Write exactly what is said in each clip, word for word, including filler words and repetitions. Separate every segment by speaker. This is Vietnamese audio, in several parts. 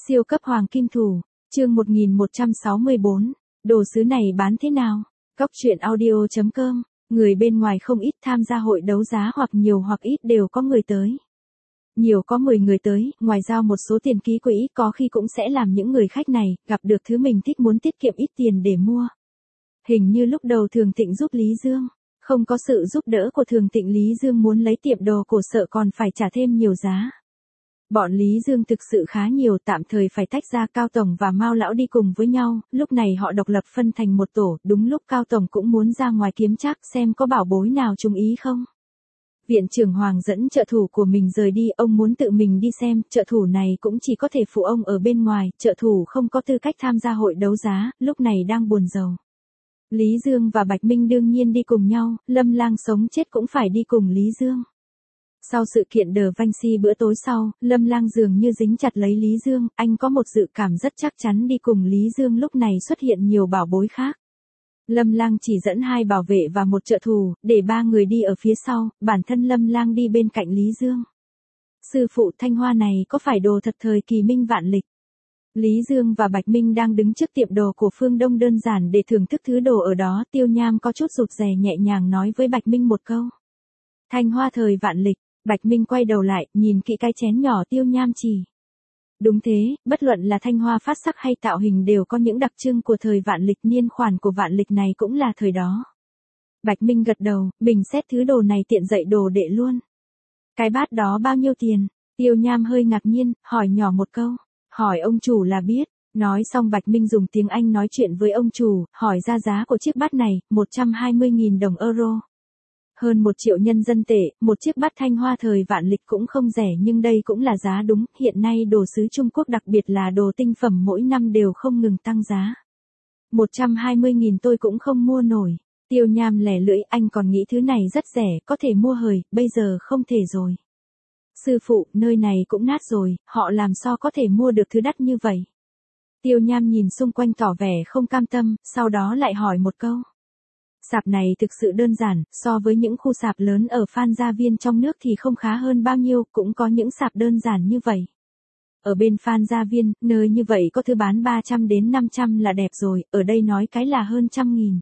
Speaker 1: Siêu cấp hoàng kim thủ, chương một nghìn một trăm sáu mươi bốn, đồ sứ này bán thế nào? Góc truyện audio.com, người bên ngoài không ít tham gia hội đấu giá hoặc nhiều hoặc ít đều có người tới. Nhiều có mười người tới, ngoài giao một số tiền ký quỹ có khi cũng sẽ làm những người khách này, gặp được thứ mình thích muốn tiết kiệm ít tiền để mua. Hình như lúc đầu Thường Tịnh giúp Lý Dương, không có sự giúp đỡ của Thường Tịnh Lý Dương muốn lấy tiệm đồ cổ sợ còn phải trả thêm nhiều giá. Bọn Lý Dương thực sự khá nhiều, tạm thời phải tách ra Cao Tổng và Mao Lão đi cùng với nhau, lúc này họ độc lập phân thành một tổ, đúng lúc Cao Tổng cũng muốn ra ngoài kiếm trác xem có bảo bối nào trúng ý không. Viện trưởng Hoàng dẫn trợ thủ của mình rời đi, ông muốn tự mình đi xem, trợ thủ này cũng chỉ có thể phụ ông ở bên ngoài, trợ thủ không có tư cách tham gia hội đấu giá, lúc này đang buồn rầu. Lý Dương và Bạch Minh đương nhiên đi cùng nhau, Lâm Lang sống chết cũng phải đi cùng Lý Dương. Sau sự kiện The Vinci bữa tối sau, Lâm Lang dường như dính chặt lấy Lý Dương, anh có một dự cảm rất chắc chắn đi cùng Lý Dương lúc này xuất hiện nhiều bảo bối khác. Lâm Lang chỉ dẫn hai bảo vệ và một trợ thủ, để ba người đi ở phía sau, bản thân Lâm Lang đi bên cạnh Lý Dương. Sư phụ, thanh hoa này có phải đồ thật thời kỳ Minh Vạn Lịch? Lý Dương và Bạch Minh đang đứng trước tiệm đồ của Phương Đông đơn giản để thưởng thức thứ đồ ở đó, Tiêu Nham có chút rụt rè nhẹ nhàng nói với Bạch Minh một câu. Thanh hoa thời Vạn Lịch. Bạch Minh quay đầu lại, nhìn kỹ cái chén nhỏ Tiêu Nham chỉ. Đúng thế, bất luận là thanh hoa phát sắc hay tạo hình đều có những đặc trưng của thời Vạn Lịch, niên khoản của Vạn Lịch này cũng là thời đó. Bạch Minh gật đầu, bình xét thứ đồ này tiện dạy đồ đệ luôn. Cái bát đó bao nhiêu tiền? Tiêu Nham hơi ngạc nhiên, hỏi nhỏ một câu. Hỏi ông chủ là biết. Nói xong Bạch Minh dùng tiếng Anh nói chuyện với ông chủ, hỏi ra giá của chiếc bát này, một trăm hai mươi nghìn đồng euro. Hơn một triệu nhân dân tệ, một chiếc bát thanh hoa thời Vạn Lịch cũng không rẻ, nhưng đây cũng là giá đúng, hiện nay đồ sứ Trung Quốc đặc biệt là đồ tinh phẩm mỗi năm đều không ngừng tăng giá. một trăm hai mươi nghìn tôi cũng không mua nổi. Tiêu Nham lẻ lưỡi, anh còn nghĩ thứ này rất rẻ, có thể mua hời, bây giờ không thể rồi. Sư phụ, nơi này cũng nát rồi, họ làm sao có thể mua được thứ đắt như vậy? Tiêu Nham nhìn xung quanh tỏ vẻ không cam tâm, sau đó lại hỏi một câu. Sạp này thực sự đơn giản, so với những khu sạp lớn ở Phan Gia Viên trong nước thì không khá hơn bao nhiêu, cũng có những sạp đơn giản như vậy. Ở bên Phan Gia Viên, nơi như vậy có thứ bán ba trăm đến năm trăm là đẹp rồi, ở đây nói cái là hơn trăm nghìn.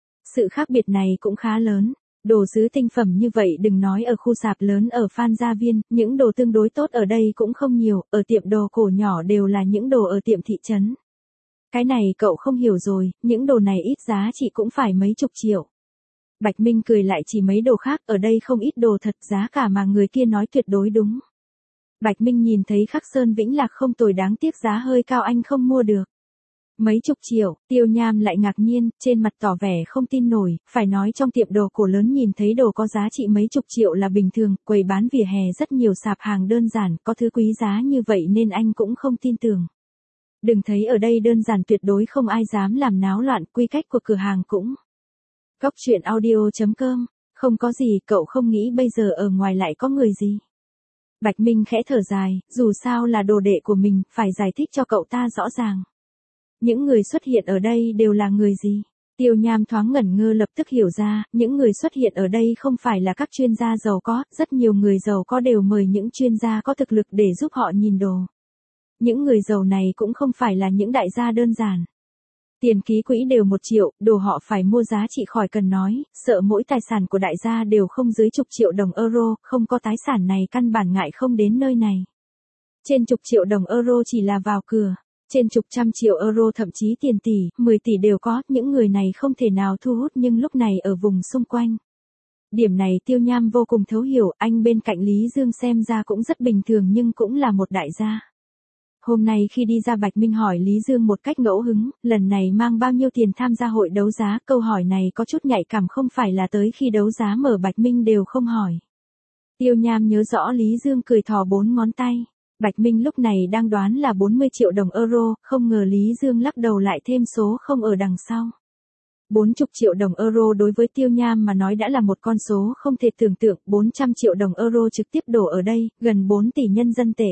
Speaker 1: Sự khác biệt này cũng khá lớn. Đồ sứ tinh phẩm như vậy đừng nói ở khu sạp lớn ở Phan Gia Viên, những đồ tương đối tốt ở đây cũng không nhiều, ở tiệm đồ cổ nhỏ đều là những đồ ở tiệm thị trấn. Cái này cậu không hiểu rồi, những đồ này ít giá trị cũng phải mấy chục triệu. Bạch Minh cười lại, chỉ mấy đồ khác, ở đây không ít đồ thật, giá cả mà người kia nói tuyệt đối đúng. Bạch Minh nhìn thấy Khắc Sơn Vĩnh Lạc không tồi, đáng tiếc giá hơi cao anh không mua được. Mấy chục triệu, Tiêu Nham lại ngạc nhiên, trên mặt tỏ vẻ không tin nổi, phải nói trong tiệm đồ cổ lớn nhìn thấy đồ có giá trị mấy chục triệu là bình thường, quầy bán vỉa hè rất nhiều sạp hàng đơn giản, có thứ quý giá như vậy nên anh cũng không tin tưởng. Đừng thấy ở đây đơn giản tuyệt đối không ai dám làm náo loạn, quy cách của cửa hàng cũng. Góc truyện audio.com, không có gì, cậu không nghĩ bây giờ ở ngoài lại có người gì. Bạch Minh khẽ thở dài, dù sao là đồ đệ của mình, phải giải thích cho cậu ta rõ ràng. Những người xuất hiện ở đây đều là người gì? Tiêu Nham thoáng ngẩn ngơ, lập tức hiểu ra, những người xuất hiện ở đây không phải là các chuyên gia giàu có, rất nhiều người giàu có đều mời những chuyên gia có thực lực để giúp họ nhìn đồ. Những người giàu này cũng không phải là những đại gia đơn giản. Tiền ký quỹ đều một triệu, đồ họ phải mua giá trị khỏi cần nói, sợ mỗi tài sản của đại gia đều không dưới chục triệu đồng euro, không có tài sản này căn bản ngại không đến nơi này. Trên chục triệu đồng euro chỉ là vào cửa, trên chục trăm triệu euro thậm chí tiền tỷ, mười tỷ đều có, những người này không thể nào thu hút nhưng lúc này ở vùng xung quanh. Điểm này Tiêu Nham vô cùng thấu hiểu, anh bên cạnh Lý Dương xem ra cũng rất bình thường nhưng cũng là một đại gia. Hôm nay khi đi ra, Bạch Minh hỏi Lý Dương một cách ngẫu hứng, lần này mang bao nhiêu tiền tham gia hội đấu giá, câu hỏi này có chút nhạy cảm, không phải là tới khi đấu giá mở Bạch Minh đều không hỏi. Tiêu Nham nhớ rõ Lý Dương cười thò bốn ngón tay, Bạch Minh lúc này đang đoán là bốn mươi triệu đồng euro, không ngờ Lý Dương lắc đầu lại thêm số không ở đằng sau. bốn mươi triệu đồng euro đối với Tiêu Nham mà nói đã là một con số không thể tưởng tượng, bốn trăm triệu đồng euro trực tiếp đổ ở đây, gần bốn tỷ nhân dân tệ.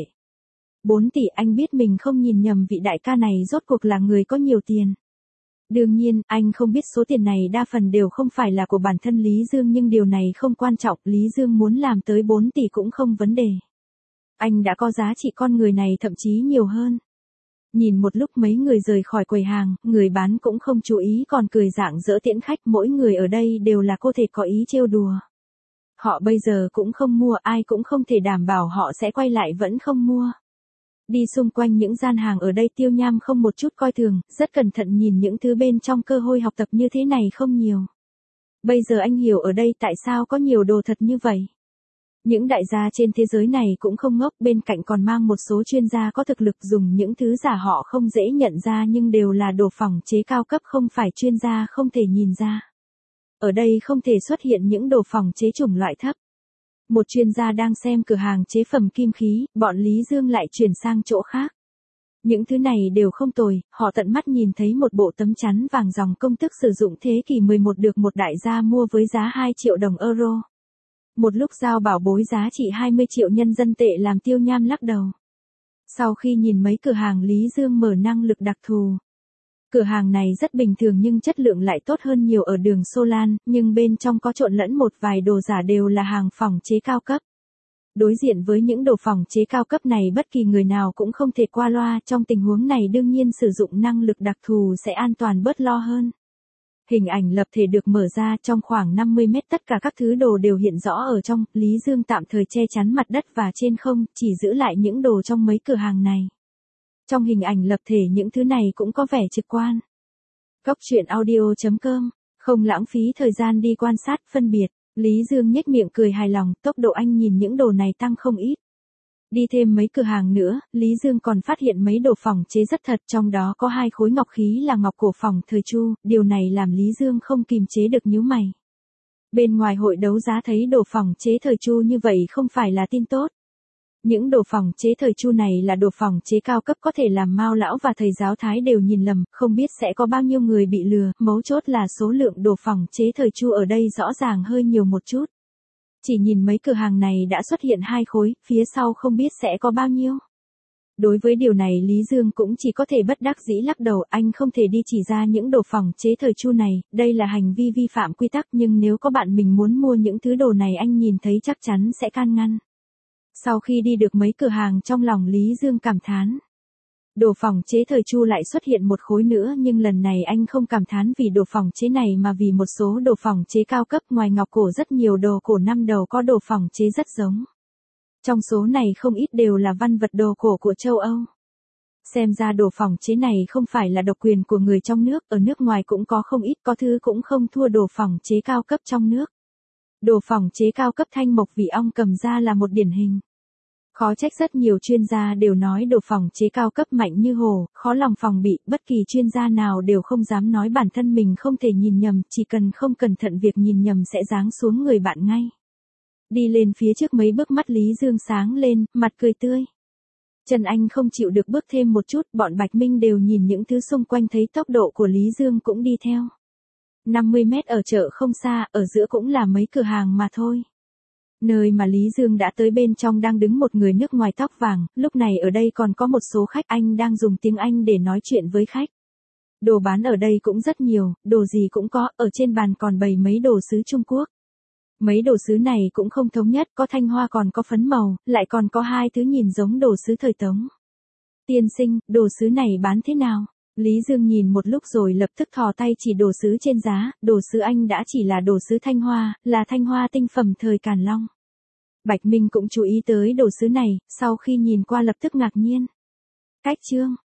Speaker 1: bốn tỷ, anh biết mình không nhìn nhầm vị đại ca này rốt cuộc là người có nhiều tiền. Đương nhiên, anh không biết số tiền này đa phần đều không phải là của bản thân Lý Dương, nhưng điều này không quan trọng, Lý Dương muốn làm tới bốn tỷ cũng không vấn đề. Anh đã có giá trị con người này thậm chí nhiều hơn. Nhìn một lúc mấy người rời khỏi quầy hàng, người bán cũng không chú ý còn cười rạng rỡ tiễn khách, mỗi người ở đây đều là cô thể có ý trêu đùa. Họ bây giờ cũng không mua, ai cũng không thể đảm bảo họ sẽ quay lại vẫn không mua. Đi xung quanh những gian hàng ở đây Tiêu Nham không một chút coi thường, rất cẩn thận nhìn những thứ bên trong, cơ hội học tập như thế này không nhiều. Bây giờ anh hiểu ở đây tại sao có nhiều đồ thật như vậy. Những đại gia trên thế giới này cũng không ngốc, bên cạnh còn mang một số chuyên gia có thực lực dùng những thứ giả họ không dễ nhận ra nhưng đều là đồ phòng chế cao cấp, không phải chuyên gia không thể nhìn ra. Ở đây không thể xuất hiện những đồ phòng chế chủng loại thấp. Một chuyên gia đang xem cửa hàng chế phẩm kim khí, bọn Lý Dương lại chuyển sang chỗ khác. Những thứ này đều không tồi, họ tận mắt nhìn thấy một bộ tấm chắn vàng dòng công thức sử dụng thế kỷ mười một được một đại gia mua với giá hai triệu đồng euro. Một lúc giao bảo bối giá trị hai mươi triệu nhân dân tệ làm Tiêu Nham lắc đầu. Sau khi nhìn mấy cửa hàng Lý Dương mở năng lực đặc thù. Cửa hàng này rất bình thường nhưng chất lượng lại tốt hơn nhiều ở đường Xô Lan, nhưng bên trong có trộn lẫn một vài đồ giả đều là hàng phòng chế cao cấp. Đối diện với những đồ phòng chế cao cấp này bất kỳ người nào cũng không thể qua loa, trong tình huống này đương nhiên sử dụng năng lực đặc thù sẽ an toàn bớt lo hơn. Hình ảnh lập thể được mở ra, trong khoảng năm mươi mét tất cả các thứ đồ đều hiện rõ ở trong, Lý Dương tạm thời che chắn mặt đất và trên không, chỉ giữ lại những đồ trong mấy cửa hàng này. Trong hình ảnh lập thể những thứ này cũng có vẻ trực quan. Góc truyện audio chấm com, không lãng phí thời gian đi quan sát, phân biệt, Lý Dương nhếch miệng cười hài lòng, tốc độ anh nhìn những đồ này tăng không ít. Đi thêm mấy cửa hàng nữa, Lý Dương còn phát hiện mấy đồ phòng chế rất thật, trong đó có hai khối ngọc khí là ngọc cổ phòng thời Chu, điều này làm Lý Dương không kìm chế được nhíu mày. Bên ngoài hội đấu giá thấy đồ phòng chế thời Chu như vậy không phải là tin tốt. Những đồ phòng chế thời Chu này là đồ phòng chế cao cấp, có thể làm Mao lão và thầy giáo Thái đều nhìn lầm, không biết sẽ có bao nhiêu người bị lừa, mấu chốt là số lượng đồ phòng chế thời Chu ở đây rõ ràng hơi nhiều một chút. Chỉ nhìn mấy cửa hàng này đã xuất hiện hai khối, phía sau không biết sẽ có bao nhiêu. Đối với điều này Lý Dương cũng chỉ có thể bất đắc dĩ lắc đầu, anh không thể đi chỉ ra những đồ phòng chế thời Chu này, đây là hành vi vi phạm quy tắc, nhưng nếu có bạn mình muốn mua những thứ đồ này anh nhìn thấy chắc chắn sẽ can ngăn. Sau khi đi được mấy cửa hàng trong lòng Lý Dương cảm thán. Đồ phòng chế thời Chu lại xuất hiện một khối nữa, nhưng lần này anh không cảm thán vì đồ phòng chế này mà vì một số đồ phòng chế cao cấp, ngoài ngọc cổ rất nhiều đồ cổ năm đầu có đồ phòng chế rất giống. Trong số này không ít đều là văn vật đồ cổ của châu Âu. Xem ra đồ phòng chế này không phải là độc quyền của người trong nước, ở nước ngoài cũng có không ít, có thứ cũng không thua đồ phòng chế cao cấp trong nước. Đồ phòng chế cao cấp thanh mộc vị ong cầm ra là một điển hình. Khó trách rất nhiều chuyên gia đều nói đồ phòng chế cao cấp mạnh như hồ, khó lòng phòng bị, bất kỳ chuyên gia nào đều không dám nói bản thân mình không thể nhìn nhầm, chỉ cần không cẩn thận việc nhìn nhầm sẽ giáng xuống người bạn ngay. Đi lên phía trước mấy bước mắt Lý Dương sáng lên, mặt cười tươi. Trần Anh không chịu được bước thêm một chút, bọn Bạch Minh đều nhìn những thứ xung quanh thấy tốc độ của Lý Dương cũng đi theo. năm mươi mét ở chợ không xa, ở giữa cũng là mấy cửa hàng mà thôi. Nơi mà Lý Dương đã tới bên trong đang đứng một người nước ngoài tóc vàng, lúc này ở đây còn có một số khách, anh đang dùng tiếng Anh để nói chuyện với khách. Đồ bán ở đây cũng rất nhiều, đồ gì cũng có, ở trên bàn còn bày mấy đồ sứ Trung Quốc. Mấy đồ sứ này cũng không thống nhất, có thanh hoa còn có phấn màu, lại còn có hai thứ nhìn giống đồ sứ thời Tống. Tiên sinh, đồ sứ này bán thế nào? Lý Dương nhìn một lúc rồi lập tức thò tay chỉ đồ sứ trên giá, đồ sứ anh đã chỉ là đồ sứ thanh hoa, là thanh hoa tinh phẩm thời Càn Long. Bạch Minh cũng chú ý tới đồ sứ này, sau khi nhìn qua lập tức ngạc nhiên. Cách chương